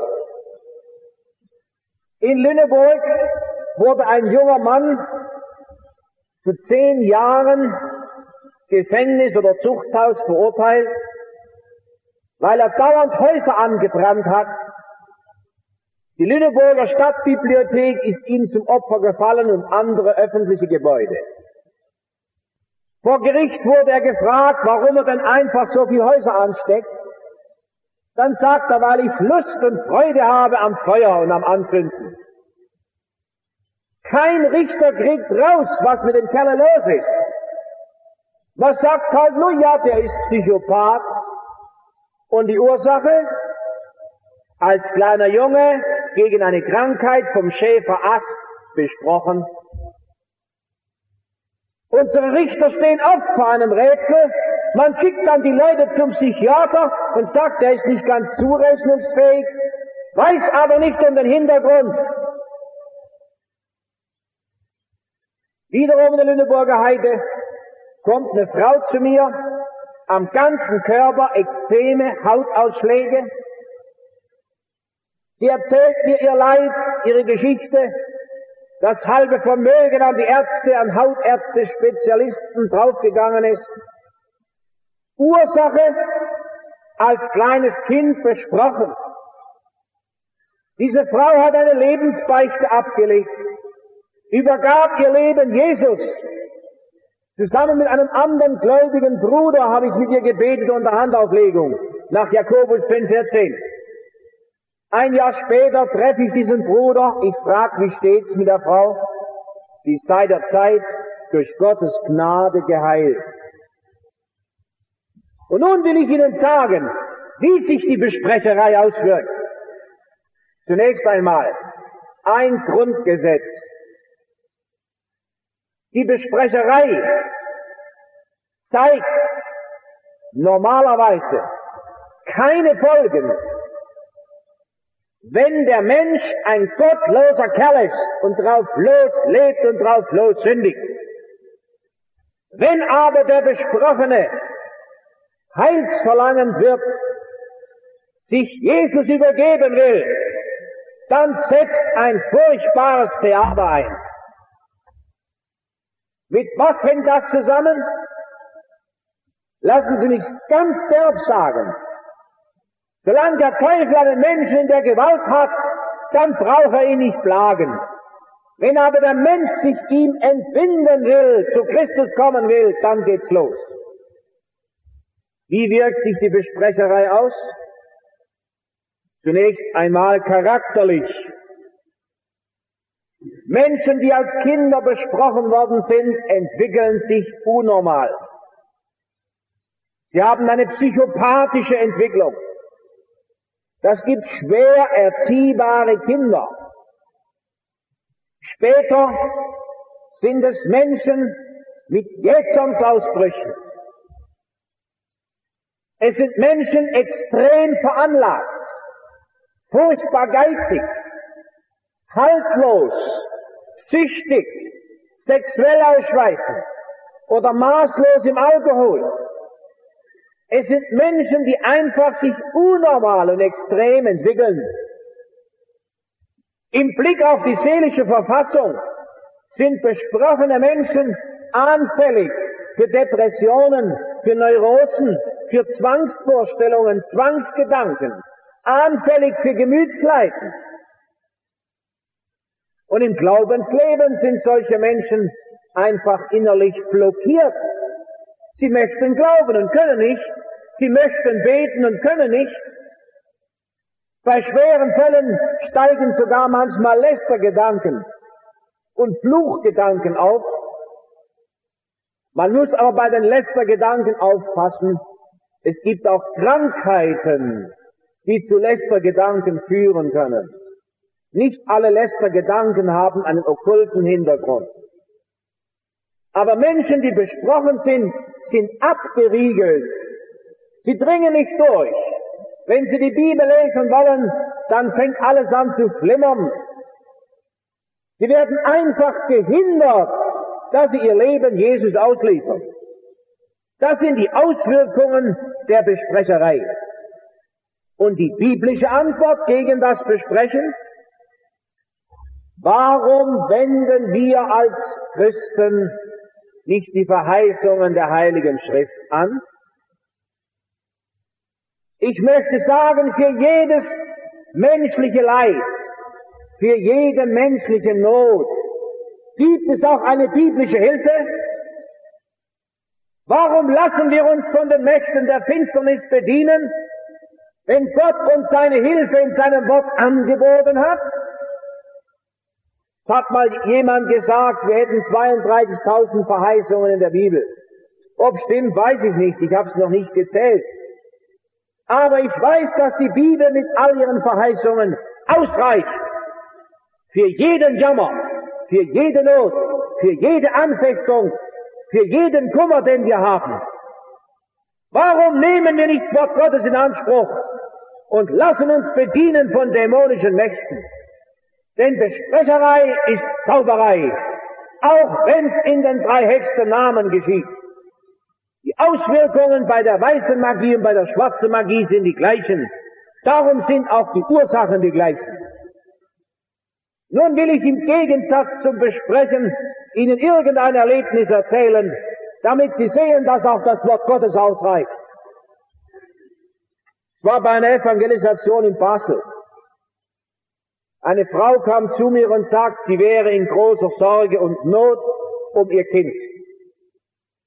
in Lüneburg wurde ein junger Mann zu zehn Jahren Gefängnis oder Zuchthaus verurteilt, weil er dauernd Häuser angebrannt hat. Die Lüneburger Stadtbibliothek ist ihm zum Opfer gefallen und andere öffentliche Gebäude. Vor Gericht wurde er gefragt, warum er denn einfach so viele Häuser ansteckt. Dann sagt er, weil ich Lust und Freude habe am Feuer und am Anzünden. Kein Richter kriegt raus, was mit dem Kerl los ist. Was sagt halt nur, ja, der ist Psychopath. Und die Ursache? Als kleiner Junge gegen eine Krankheit vom Schäfer Ast besprochen. Unsere Richter stehen oft vor einem Rätsel. Man schickt dann die Leute zum Psychiater und sagt, er ist nicht ganz zurechnungsfähig, weiß aber nicht um den Hintergrund. Wiederum in der Lüneburger Heide kommt eine Frau zu mir, am ganzen Körper Ekzeme, Hautausschläge. Sie erzählt mir ihr Leid, ihre Geschichte, das halbe Vermögen an die Ärzte, an Hautärzte, Spezialisten draufgegangen ist. Ursache, als kleines Kind besprochen. Diese Frau hat eine Lebensbeichte abgelegt, übergab ihr Leben Jesus. Zusammen mit einem anderen gläubigen Bruder habe ich mit ihr gebetet unter Handauflegung, nach Jakobus fünf vierzehn. Ein Jahr später treffe ich diesen Bruder, ich frage, wie steht's mit der Frau? Sie ist seit der Zeit durch Gottes Gnade geheilt. Und nun will ich Ihnen sagen, wie sich die Besprecherei auswirkt. Zunächst einmal ein Grundgesetz. Die Besprecherei zeigt normalerweise keine Folgen, wenn der Mensch ein gottloser Kerl ist und drauf los lebt und drauf los sündigt. Wenn aber der Besprochene heilsverlangend wird, sich Jesus übergeben will, dann setzt ein furchtbares Theater ein. Mit was hängt das zusammen? Lassen Sie mich ganz derb sagen. Solange der Teufel einen Menschen in der Gewalt hat, dann braucht er ihn nicht plagen. Wenn aber der Mensch sich ihm entwinden will, zu Christus kommen will, dann geht's los. Wie wirkt sich die Besprecherei aus? Zunächst einmal charakterlich. Menschen, die als Kinder besprochen worden sind, entwickeln sich unnormal. Sie haben eine psychopathische Entwicklung. Das gibt schwer erziehbare Kinder. Später sind es Menschen mit Jätschungsausbrüchen. Es sind Menschen extrem veranlagt, furchtbar geizig, haltlos, süchtig, sexuell ausschweifend oder maßlos im Alkohol. Es sind Menschen, die einfach sich unnormal und extrem entwickeln. Im Blick auf die seelische Verfassung sind besprochene Menschen anfällig für Depressionen, für Neurosen, für Zwangsvorstellungen, Zwangsgedanken, anfällig für Gemütsleiden. Und im Glaubensleben sind solche Menschen einfach innerlich blockiert. Sie möchten glauben und können nicht. Sie möchten beten und können nicht. Bei schweren Fällen steigen sogar manchmal Lästergedanken und Fluchgedanken auf. Man muss aber bei den Lästergedanken aufpassen. Es gibt auch Krankheiten, die zu Lästergedanken führen können. Nicht alle Lästergedanken haben einen okkulten Hintergrund. Aber Menschen, die besprochen sind, sind abgeriegelt. Sie dringen nicht durch. Wenn sie die Bibel lesen wollen, dann fängt alles an zu flimmern. Sie werden einfach gehindert, dass sie ihr Leben Jesus ausliefern. Das sind die Auswirkungen der Besprecherei. Und die biblische Antwort gegen das Besprechen: Warum wenden wir als Christen nicht die Verheißungen der Heiligen Schrift an? Ich möchte sagen, für jedes menschliche Leid, für jede menschliche Not gibt es auch eine biblische Hilfe. Warum lassen wir uns von den Mächten der Finsternis bedienen, wenn Gott uns seine Hilfe in seinem Wort angeboten hat? Es hat mal jemand gesagt, wir hätten zweiunddreißigtausend Verheißungen in der Bibel. Ob stimmt, weiß ich nicht, ich habe es noch nicht gezählt. Aber ich weiß, dass die Bibel mit all ihren Verheißungen ausreicht. Für jeden Jammer, für jede Not, für jede Anfechtung, für jeden Kummer, den wir haben. Warum nehmen wir nicht das Wort Gottes in Anspruch und lassen uns bedienen von dämonischen Mächten? Denn Besprecherei ist Zauberei, auch wenn es in den drei höchsten Namen geschieht. Die Auswirkungen bei der weißen Magie und bei der schwarzen Magie sind die gleichen. Darum sind auch die Ursachen die gleichen. Nun will ich im Gegensatz zum Besprechen Ihnen irgendein Erlebnis erzählen, damit Sie sehen, dass auch das Wort Gottes ausreicht. Es war bei einer Evangelisation in Basel. Eine Frau kam zu mir und sagt, sie wäre in großer Sorge und Not um ihr Kind.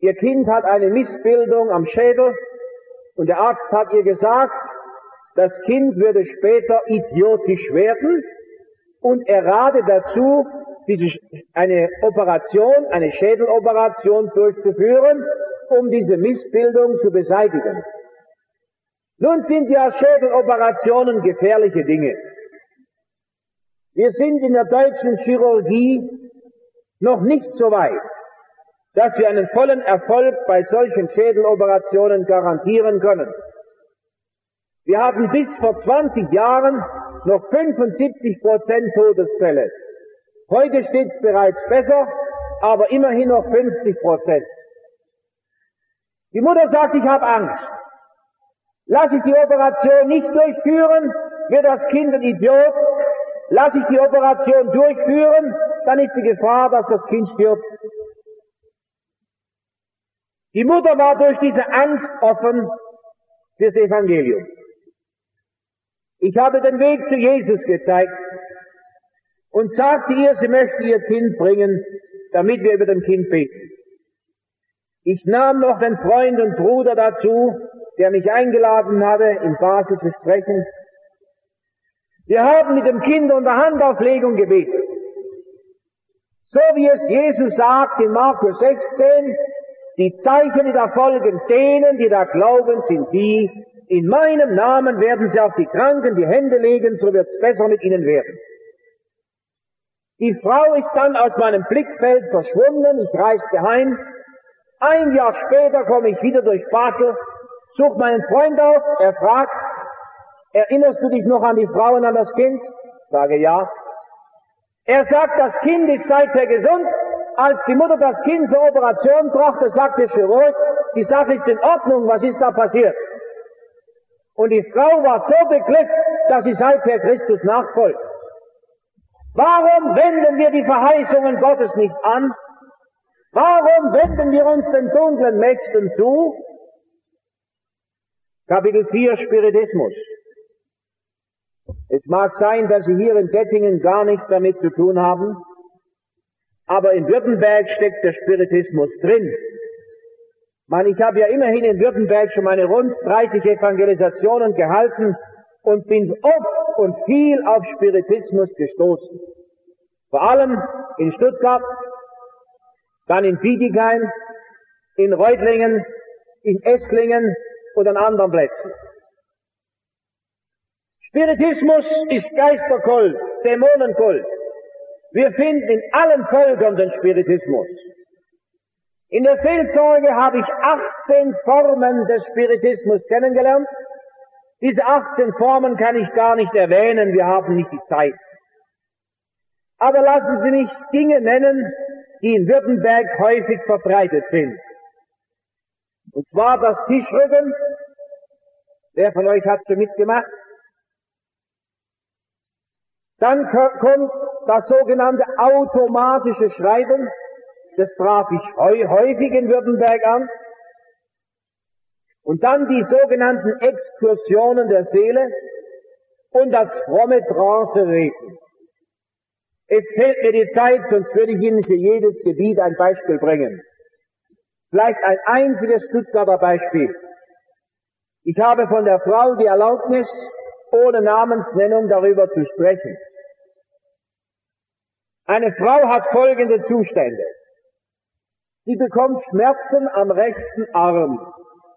Ihr Kind hat eine Missbildung am Schädel und der Arzt hat ihr gesagt, das Kind würde später idiotisch werden und er rate dazu, diese, eine Operation, eine Schädeloperation durchzuführen, um diese Missbildung zu beseitigen. Nun sind ja Schädeloperationen gefährliche Dinge. Wir sind in der deutschen Chirurgie noch nicht so weit, dass wir einen vollen Erfolg bei solchen Schädeloperationen garantieren können. Wir hatten bis vor zwanzig Jahren noch fünfundsiebzig Prozent Todesfälle. Heute steht es bereits besser, aber immerhin noch fünfzig Prozent. Die Mutter sagt, ich habe Angst. Lass ich die Operation nicht durchführen, wird das Kind ein Idiot. Lass ich die Operation durchführen, dann ist die Gefahr, dass das Kind stirbt. Die Mutter war durch diese Angst offen fürs Evangelium. Ich habe den Weg zu Jesus gezeigt und sagte ihr, sie möchte ihr Kind bringen, damit wir über dem Kind beten. Ich nahm noch den Freund und Bruder dazu, der mich eingeladen hatte, in Basel zu sprechen. Wir haben mit dem Kind unter Handauflegung gebetet. So wie es Jesus sagt in Markus sechzehn, die Zeichen, die da folgen denen, die da glauben, sind die, in meinem Namen werden sie auf die Kranken die Hände legen, so wird es besser mit ihnen werden. Die Frau ist dann aus meinem Blickfeld verschwunden, ich reiste heim. Ein Jahr später komme ich wieder durch Basel, suche meinen Freund auf, er fragt, erinnerst du dich noch an die Frau und an das Kind? Sage ja. Er sagt, das Kind ist seither gesund. Als die Mutter das Kind zur Operation brachte, sagt der Chirurg, die Sache ist in Ordnung, was ist da passiert? Und die Frau war so beglückt, dass sie seither Christus nachfolgt. Warum wenden wir die Verheißungen Gottes nicht an? Warum wenden wir uns den dunklen Mächten zu? Kapitel vier, Spiritismus. Es mag sein, dass Sie hier in Göttingen gar nichts damit zu tun haben, aber in Württemberg steckt der Spiritismus drin. Man, ich habe ja immerhin in Württemberg schon meine rund dreißig Evangelisationen gehalten und bin oft und viel auf Spiritismus gestoßen. Vor allem in Stuttgart, dann in Bietigheim, in Reutlingen, in Esslingen und an anderen Plätzen. Spiritismus ist Geisterkult, Dämonenkult. Wir finden in allen Völkern den Spiritismus. In der Seelsorge habe ich achtzehn Formen des Spiritismus kennengelernt. Diese achtzehn Formen kann ich gar nicht erwähnen, wir haben nicht die Zeit. Aber lassen Sie mich Dinge nennen, die in Württemberg häufig verbreitet sind. Und zwar das Tischrücken. Wer von euch hat schon mitgemacht? Dann kommt das sogenannte automatische Schreiben. Das traf ich häufig in Württemberg an. Und dann die sogenannten Exkursionen der Seele und das fromme Trance-Reden. Es fehlt mir die Zeit, sonst würde ich Ihnen für jedes Gebiet ein Beispiel bringen. Vielleicht ein einziges Stuttgarter Beispiel. Ich habe von der Frau die Erlaubnis, ohne Namensnennung darüber zu sprechen. Eine Frau hat folgende Zustände. Sie bekommt Schmerzen am rechten Arm.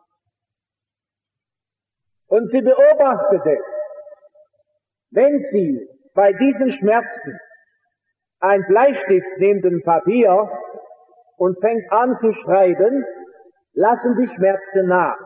Und sie beobachtete, wenn sie bei diesen Schmerzen ein Bleistift nimmt ein Papier und fängt an zu schreiben, lassen die Schmerzen nach.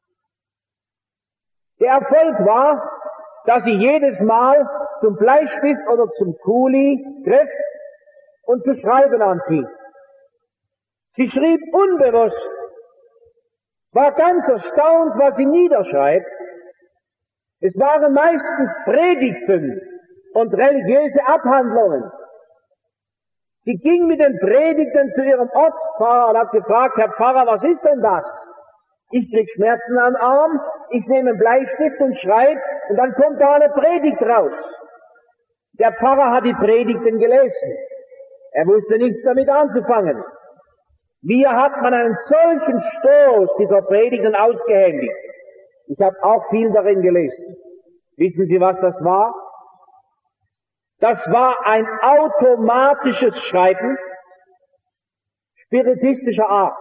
Der Erfolg war, dass sie jedes Mal zum Bleistift oder zum Kuli griff und zu schreiben anfing. Sie schrieb unbewusst, war ganz erstaunt, was sie niederschreibt. Es waren meistens Predigten und religiöse Abhandlungen. Sie ging mit den Predigten zu ihrem Ortspfarrer und hat gefragt, Herr Pfarrer, was ist denn das? Ich krieg Schmerzen am Arm, ich nehme einen Bleistift und schreibe, und dann kommt da eine Predigt raus. Der Pfarrer hat die Predigten gelesen. Er wusste nichts damit anzufangen. Mir hat man einen solchen Stoß dieser Predigten ausgehändigt. Ich habe auch viel darin gelesen. Wissen Sie, was das war? Das war ein automatisches Schreiben spiritistischer Art.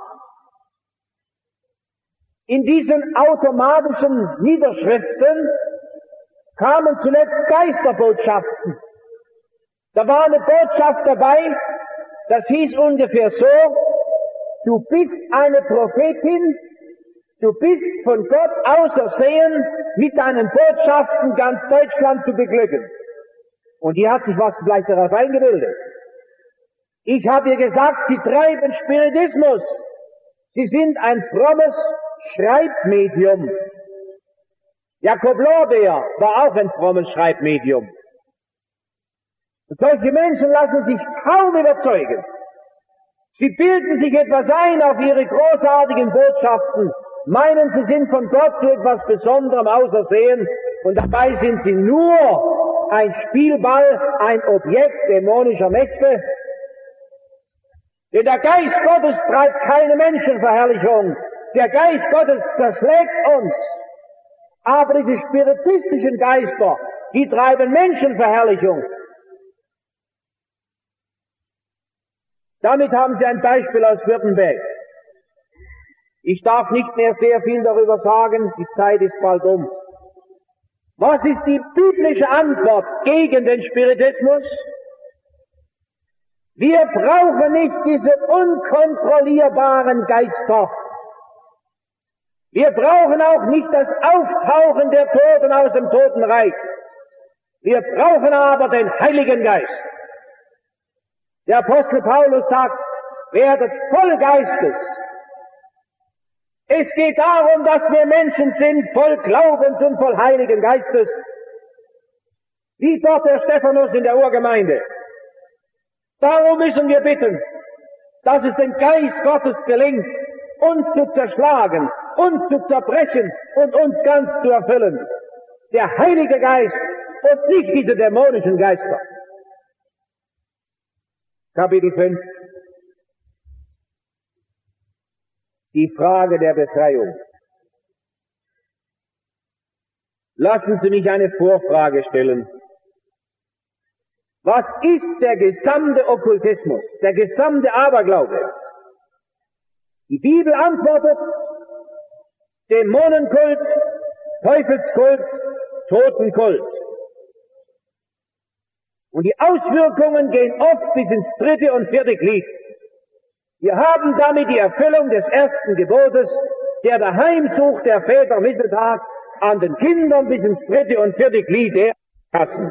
In diesen automatischen Niederschriften kamen zuletzt Geisterbotschaften. Da war eine Botschaft dabei, das hieß ungefähr so: Du bist eine Prophetin, du bist von Gott ausersehen, mit deinen Botschaften ganz Deutschland zu beglücken. Und die hat sich was vielleicht darauf eingebildet. Ich habe ihr gesagt, sie treiben Spiritismus. Sie sind ein frommes Schreibmedium. Jakob Lorbeer war auch ein frommes Schreibmedium. Und solche Menschen lassen sich kaum überzeugen. Sie bilden sich etwas ein auf ihre großartigen Botschaften, meinen, sie sind von Gott zu etwas Besonderem ausersehen, und dabei sind sie nur ein Spielball, ein Objekt dämonischer Mächte. Denn der Geist Gottes treibt keine Menschenverherrlichung. Der Geist Gottes zerschlägt uns. Aber diese spiritistischen Geister, die treiben Menschenverherrlichung. Damit haben Sie ein Beispiel aus Württemberg. Ich darf nicht mehr sehr viel darüber sagen, die Zeit ist bald um. Was ist die biblische Antwort gegen den Spiritismus? Wir brauchen nicht diese unkontrollierbaren Geister. Wir brauchen auch nicht das Auftauchen der Toten aus dem Totenreich. Wir brauchen aber den Heiligen Geist. Der Apostel Paulus sagt, werdet voll Geistes. Es geht darum, dass wir Menschen sind, voll Glaubens und voll Heiligen Geistes. Wie dort der Stephanus in der Urgemeinde. Darum müssen wir bitten, dass es dem Geist Gottes gelingt, uns zu zerschlagen, uns zu zerbrechen und uns ganz zu erfüllen. Der Heilige Geist und nicht diese dämonischen Geister. Kapitel fünf. Die Frage der Befreiung. Lassen Sie mich eine Vorfrage stellen. Was ist der gesamte Okkultismus, der gesamte Aberglaube? Die Bibel antwortet: Dämonenkult, Teufelskult, Totenkult. Und die Auswirkungen gehen oft bis ins dritte und vierte Glied. Wir haben damit die Erfüllung des ersten Gebotes, der der Heimsuch der Väter Missetat an den Kindern bis ins dritte und vierte Glied der Kassen.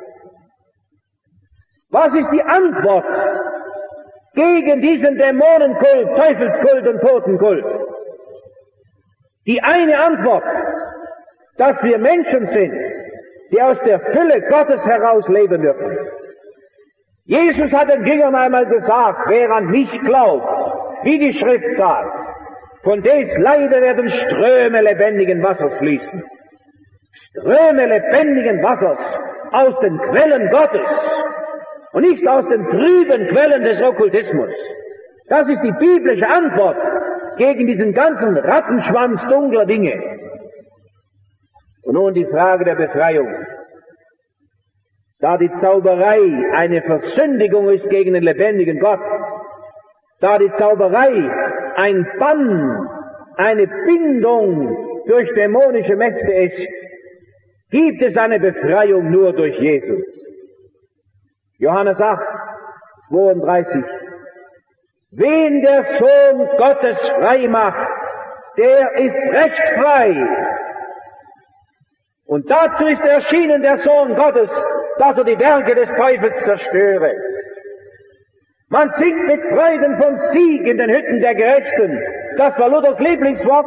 Was ist die Antwort gegen diesen Dämonenkult, Teufelskult und Totenkult? Die eine Antwort, dass wir Menschen sind, die aus der Fülle Gottes heraus leben dürfen. Jesus hat den Jüngern einmal gesagt, wer an mich glaubt, wie die Schrift sagt, von des Leibe werden Ströme lebendigen Wassers fließen. Ströme lebendigen Wassers aus den Quellen Gottes und nicht aus den trüben Quellen des Okkultismus. Das ist die biblische Antwort gegen diesen ganzen Rattenschwanz dunkler Dinge. Und nun die Frage der Befreiung. Da die Zauberei eine Versündigung ist gegen den lebendigen Gott, da die Zauberei ein Bann, eine Bindung durch dämonische Mächte ist, gibt es eine Befreiung nur durch Jesus. Johannes acht, zweiunddreißig. Wen der Sohn Gottes frei macht, der ist recht frei. Und dazu ist erschienen der Sohn Gottes, dass er die Werke des Teufels zerstöre. Man singt mit Freuden vom Sieg in den Hütten der Gerechten. Das war Luthers Lieblingswort.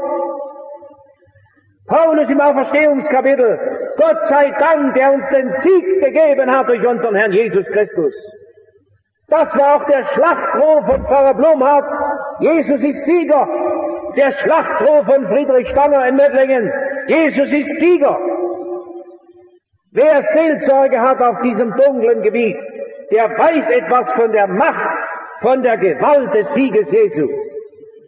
Paulus im Auferstehungskapitel: Gott sei Dank, der uns den Sieg gegeben hat durch unseren Herrn Jesus Christus. Das war auch der Schlachtruf von Pfarrer Blumhardt: Jesus ist Sieger. Der Schlachtruf von Friedrich Stanger in Mödlingen: Jesus ist Sieger. Wer Seelsorge hat auf diesem dunklen Gebiet, der weiß etwas von der Macht, von der Gewalt des Sieges Jesu.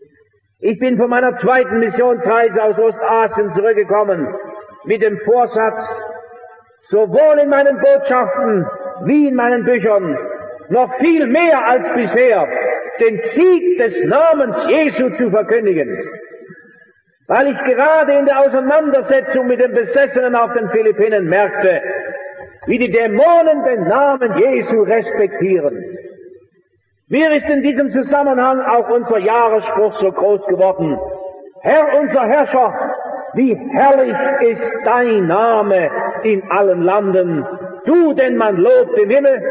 Ich bin von meiner zweiten Missionsreise aus Ostasien zurückgekommen mit dem Vorsatz, sowohl in meinen Botschaften wie in meinen Büchern noch viel mehr als bisher den Sieg des Namens Jesu zu verkündigen. Weil ich gerade in der Auseinandersetzung mit den Besessenen auf den Philippinen merkte, wie die Dämonen den Namen Jesu respektieren. Mir ist in diesem Zusammenhang auch unser Jahresspruch so groß geworden. Herr, unser Herrscher, wie herrlich ist dein Name in allen Landen, du, den man lobt im Himmel.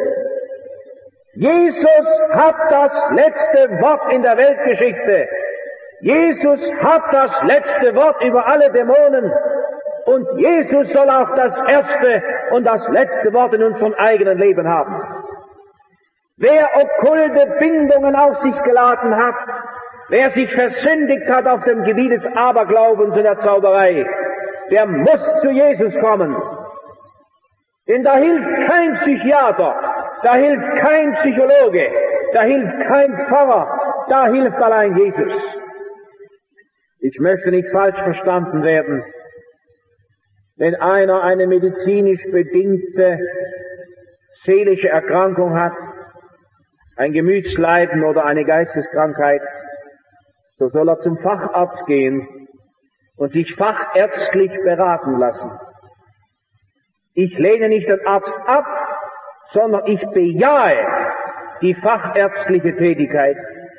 Jesus hat das letzte Wort in der Weltgeschichte. Jesus hat das letzte Wort über alle Dämonen. Und Jesus soll auch das erste und das letzte Wort in unserem eigenen Leben haben. Wer okkulte Bindungen auf sich geladen hat, wer sich versündigt hat auf dem Gebiet des Aberglaubens und der Zauberei, der muss zu Jesus kommen. Denn da hilft kein Psychiater, da hilft kein Psychologe, da hilft kein Pfarrer, da hilft allein Jesus. Ich möchte nicht falsch verstanden werden. Wenn einer eine medizinisch bedingte seelische Erkrankung hat, ein Gemütsleiden oder eine Geisteskrankheit, so soll er zum Facharzt gehen und sich fachärztlich beraten lassen. Ich lehne nicht den Arzt ab, sondern ich bejahe die fachärztliche Tätigkeit.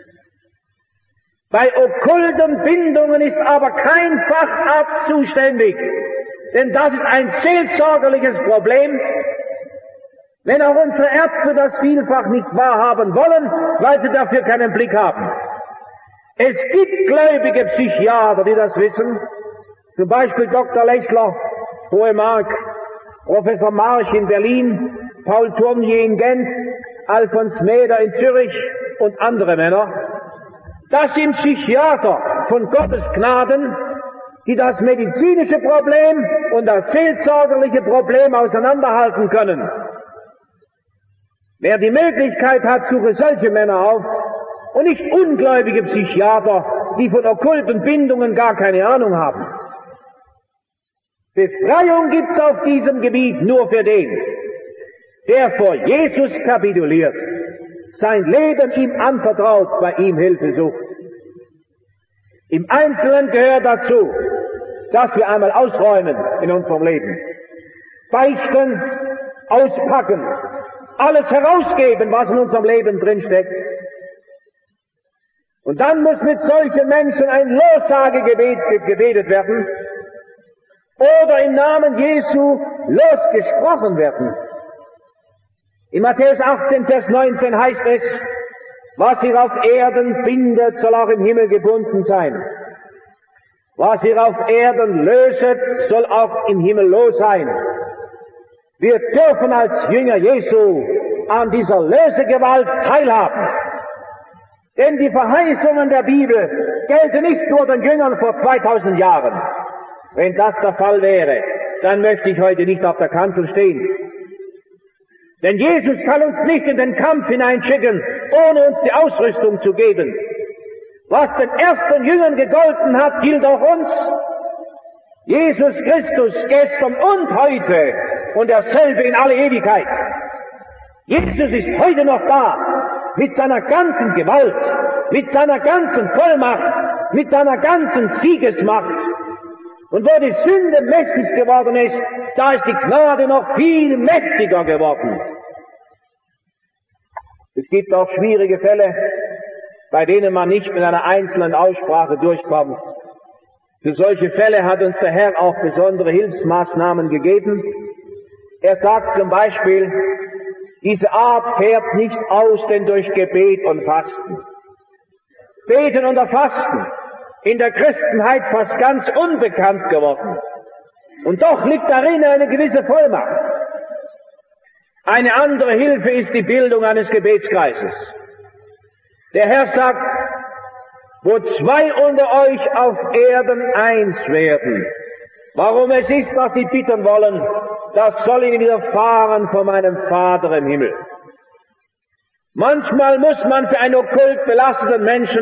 Bei okkulten Bindungen ist aber kein Facharzt zuständig, denn das ist ein seelsorgerliches Problem. Wenn auch unsere Ärzte das vielfach nicht wahrhaben wollen, weil sie dafür keinen Blick haben. Es gibt gläubige Psychiater, die das wissen, zum Beispiel Doktor Lechler, Hohe Mark, Professor March in Berlin, Paul Tournier in Genf, Alfons Meder in Zürich und andere Männer. Das sind Psychiater von Gottes Gnaden, die das medizinische Problem und das seelsorgerliche Problem auseinanderhalten können. Wer die Möglichkeit hat, suche solche Männer auf und nicht ungläubige Psychiater, die von okkulten Bindungen gar keine Ahnung haben. Befreiung gibt's auf diesem Gebiet nur für den, der vor Jesus kapituliert, sein Leben ihm anvertraut, bei ihm Hilfe sucht. Im Einzelnen gehört dazu, dass wir einmal ausräumen in unserem Leben, beichten, auspacken, alles herausgeben, was in unserem Leben drinsteckt. Und dann muss mit solchen Menschen ein Lossagegebet gebetet werden oder im Namen Jesu losgesprochen werden. In Matthäus achtzehn, Vers neunzehn heißt es, was ihr auf Erden bindet, soll auch im Himmel gebunden sein. Was ihr auf Erden löset, soll auch im Himmel los sein. Wir dürfen als Jünger Jesu an dieser Lösegewalt teilhaben. Denn die Verheißungen der Bibel gelten nicht nur den Jüngern vor zweitausend Jahren. Wenn das der Fall wäre, dann möchte ich heute nicht auf der Kanzel stehen. Denn Jesus kann uns nicht in den Kampf hineinschicken, ohne uns die Ausrüstung zu geben. Was den ersten Jüngern gegolten hat, gilt auch uns. Jesus Christus gestern und heute und derselbe in alle Ewigkeit. Jesus ist heute noch da, mit seiner ganzen Gewalt, mit seiner ganzen Vollmacht, mit seiner ganzen Siegesmacht. Und wo die Sünde mächtig geworden ist, da ist die Gnade noch viel mächtiger geworden. Es gibt auch schwierige Fälle, bei denen man nicht mit einer einzelnen Aussprache durchkommt. Für solche Fälle hat uns der Herr auch besondere Hilfsmaßnahmen gegeben. Er sagt zum Beispiel, diese Art fährt nicht aus, denn durch Gebet und Fasten. Beten und Fasten, in der Christenheit fast ganz unbekannt geworden. Und doch liegt darin eine gewisse Vollmacht. Eine andere Hilfe ist die Bildung eines Gebetskreises. Der Herr sagt, wo zwei unter euch auf Erden eins werden, warum es ist, was sie bitten wollen, das soll ihnen widerfahren von meinem Vater im Himmel. Manchmal muss man für einen okkult belasteten Menschen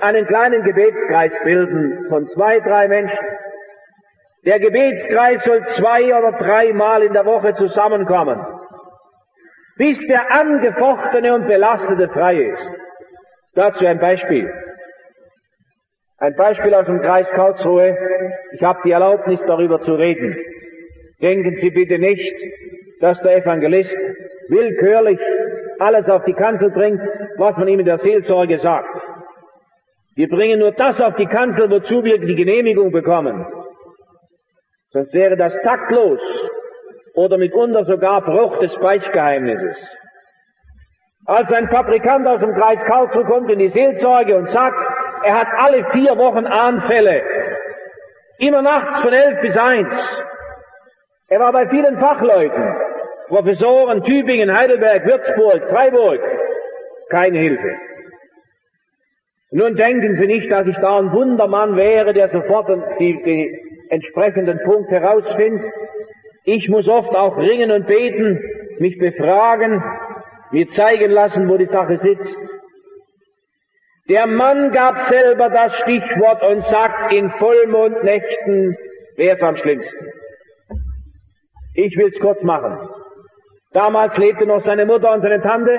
einen kleinen Gebetskreis bilden von zwei, drei Menschen. Der Gebetskreis soll zwei oder dreimal in der Woche zusammenkommen, bis der Angefochtene und Belastete frei ist. Dazu ein Beispiel. Ein Beispiel aus dem Kreis Karlsruhe. Ich habe die Erlaubnis, darüber zu reden. Denken Sie bitte nicht, dass der Evangelist willkürlich alles auf die Kanzel bringt, was man ihm in der Seelsorge sagt. Wir bringen nur das auf die Kanzel, wozu wir die Genehmigung bekommen. Sonst wäre das taktlos oder mitunter sogar Bruch des Beichtgeheimnisses. Als ein Fabrikant aus dem Kreis Karlsruhe kommt in die Seelsorge und sagt, er hat alle vier Wochen Anfälle, immer nachts von elf bis eins. Er war bei vielen Fachleuten, Professoren, Tübingen, Heidelberg, Würzburg, Freiburg, keine Hilfe. Nun denken Sie nicht, dass ich da ein Wundermann wäre, der sofort die, die entsprechenden Punkte herausfindet. Ich muss oft auch ringen und beten, mich befragen, mir zeigen lassen, wo die Sache sitzt. Der Mann gab selber das Stichwort und sagt, in Vollmondnächten wäre es am schlimmsten. Ich will es kurz machen. Damals lebte noch seine Mutter und seine Tante.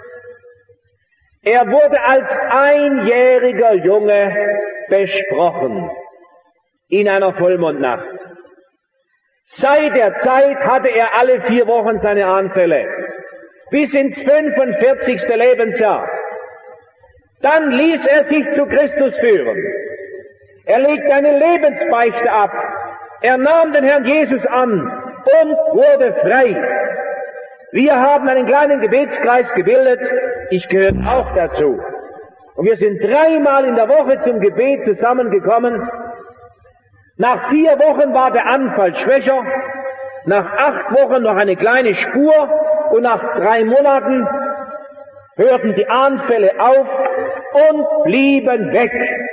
Er wurde als einjähriger Junge besprochen in einer Vollmondnacht. Seit der Zeit hatte er alle vier Wochen seine Anfälle, bis ins fünfundvierzigste Lebensjahr. Dann ließ er sich zu Christus führen. Er legte eine Lebensbeichte ab. Er nahm den Herrn Jesus an und wurde frei. Wir haben einen kleinen Gebetskreis gebildet. Ich gehöre auch dazu. Und wir sind dreimal in der Woche zum Gebet zusammengekommen. Nach vier Wochen war der Anfall schwächer. Nach acht Wochen noch eine kleine Spur. Und nach drei Monaten hörten die Anfälle auf und blieben weg.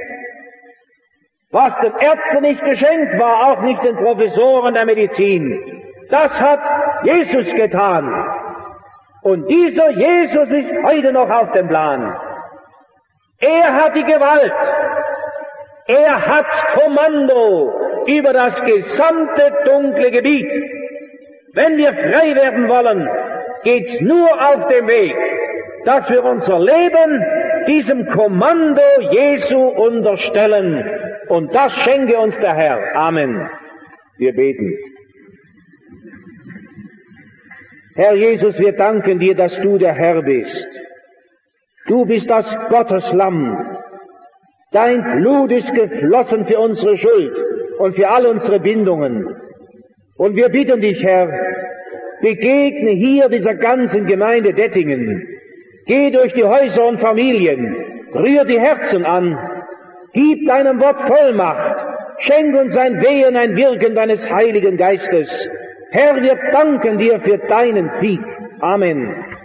Was den Ärzten nicht geschenkt war, auch nicht den Professoren der Medizin. Das hat Jesus getan. Und dieser Jesus ist heute noch auf dem Plan. Er hat die Gewalt. Er hat Kommando über das gesamte dunkle Gebiet. Wenn wir frei werden wollen, geht's nur auf dem Weg, dass wir unser Leben diesem Kommando Jesu unterstellen. Und das schenke uns der Herr. Amen. Wir beten. Herr Jesus, wir danken dir, dass du der Herr bist. Du bist das Gotteslamm. Dein Blut ist geflossen für unsere Schuld und für all unsere Bindungen. Und wir bitten dich, Herr, begegne hier dieser ganzen Gemeinde Dettingen. Geh durch die Häuser und Familien, rühr die Herzen an, gib deinem Wort Vollmacht, schenk uns ein Wehen, ein Wirken deines Heiligen Geistes. Herr, wir danken dir für deinen Sieg. Amen.